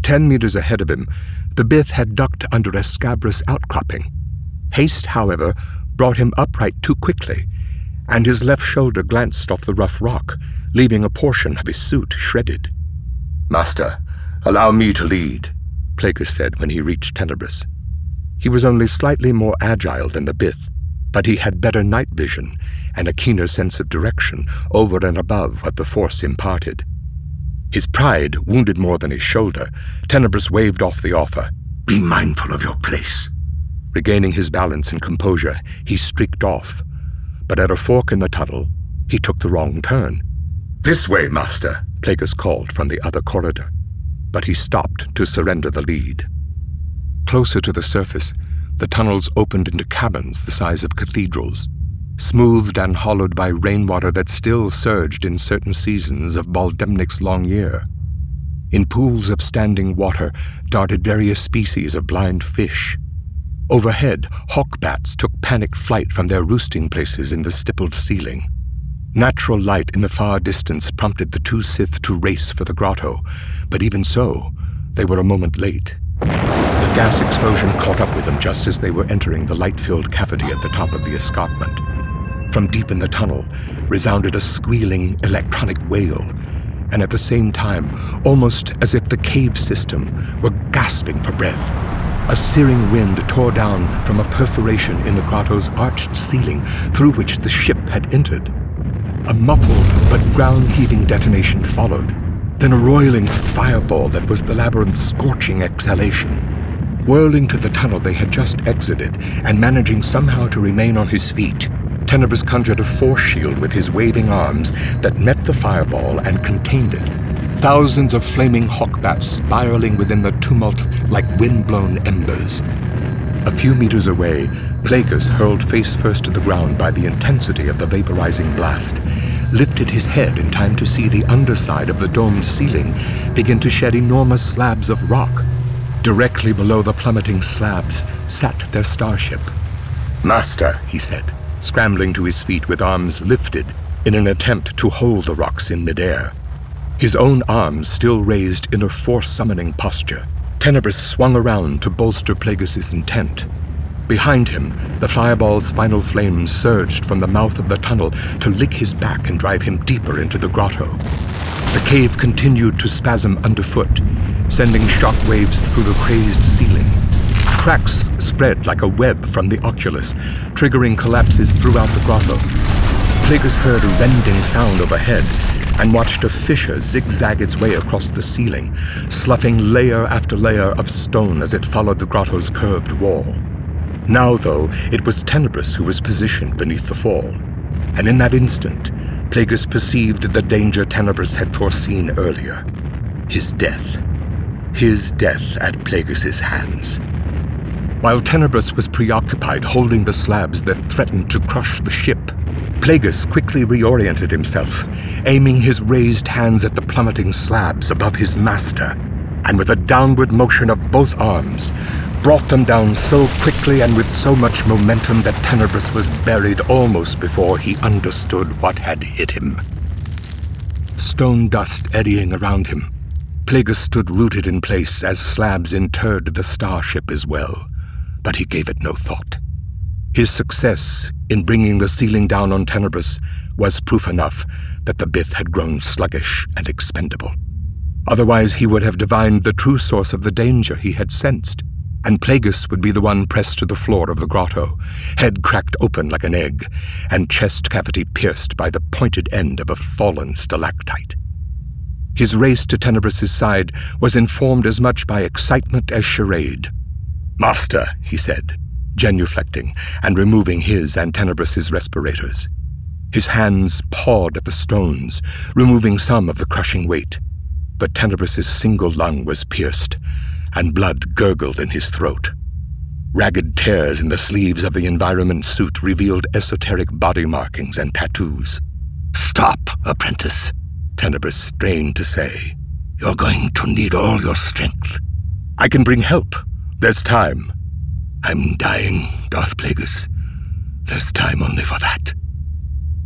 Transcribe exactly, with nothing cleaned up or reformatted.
Ten meters ahead of him, the Bith had ducked under a scabrous outcropping. Haste, however, brought him upright too quickly, and his left shoulder glanced off the rough rock, leaving a portion of his suit shredded. "Master, allow me to lead," Plagueis said when he reached Tenebris. He was only slightly more agile than the Bith, but he had better night vision and a keener sense of direction over and above what the Force imparted. His pride wounded more than his shoulder, Tenebris waved off the offer. "Be mindful of your place." Regaining his balance and composure, he streaked off, but at a fork in the tunnel, he took the wrong turn. "This way, Master," Plagueis called from the other corridor, but he stopped to surrender the lead. Closer to the surface, the tunnels opened into caverns the size of cathedrals, smoothed and hollowed by rainwater that still surged in certain seasons of Baldemnic's long year. In pools of standing water darted various species of blind fish. Overhead, hawkbats took panic flight from their roosting places in the stippled ceiling. Natural light in the far distance prompted the two Sith to race for the grotto, but even so, they were a moment late. The gas explosion caught up with them just as they were entering the light-filled cavity at the top of the escarpment. From deep in the tunnel resounded a squealing electronic wail, and at the same time, almost as if the cave system were gasping for breath, a searing wind tore down from a perforation in the grotto's arched ceiling through which the ship had entered. A muffled but ground-heaving detonation followed, then a roiling fireball that was the labyrinth's scorching exhalation. Whirling to the tunnel they had just exited, and managing somehow to remain on his feet, Tenebris conjured a force shield with his waving arms that met the fireball and contained it. Thousands of flaming hawkbats spiraling within the tumult like wind-blown embers. A few meters away, Plagueis, hurled face first to the ground by the intensity of the vaporizing blast, lifted his head in time to see the underside of the domed ceiling begin to shed enormous slabs of rock. Directly below the plummeting slabs sat their starship. "Master," he said, scrambling to his feet with arms lifted in an attempt to hold the rocks in midair. His own arms still raised in a force-summoning posture, Tenebris swung around to bolster Plagueis' intent. Behind him, the fireball's final flames surged from the mouth of the tunnel to lick his back and drive him deeper into the grotto. The cave continued to spasm underfoot, sending shock waves through the crazed ceiling. Cracks spread like a web from the oculus, triggering collapses throughout the grotto. Plagueis heard a rending sound overhead and watched a fissure zigzag its way across the ceiling, sloughing layer after layer of stone as it followed the grotto's curved wall. Now, though, it was Tenebris who was positioned beneath the fall, and in that instant, Plagueis perceived the danger Tenebris had foreseen earlier. His death. His death at Plagueis' hands. While Tenebris was preoccupied holding the slabs that threatened to crush the ship, Plagueis quickly reoriented himself, aiming his raised hands at the plummeting slabs above his master, and with a downward motion of both arms, brought them down so quickly and with so much momentum that Tenebris was buried almost before he understood what had hit him. Stone dust eddying around him, Plagueis stood rooted in place as slabs interred the starship as well, but he gave it no thought. His success in bringing the ceiling down on Tenebris was proof enough that the Bith had grown sluggish and expendable. Otherwise he would have divined the true source of the danger he had sensed, and Plagueis would be the one pressed to the floor of the grotto, head cracked open like an egg, and chest cavity pierced by the pointed end of a fallen stalactite. His race to Tenebris' side was informed as much by excitement as charade. "Master," he said, genuflecting and removing his and Tenebris' respirators. His hands pawed at the stones, removing some of the crushing weight, but Tenebris' single lung was pierced, and blood gurgled in his throat. Ragged tears in the sleeves of the environment suit revealed esoteric body markings and tattoos. "Stop, apprentice," Tenebris strained to say. "You're going to need all your strength." "I can bring help. There's time." "I'm dying, Darth Plagueis. There's time only for that."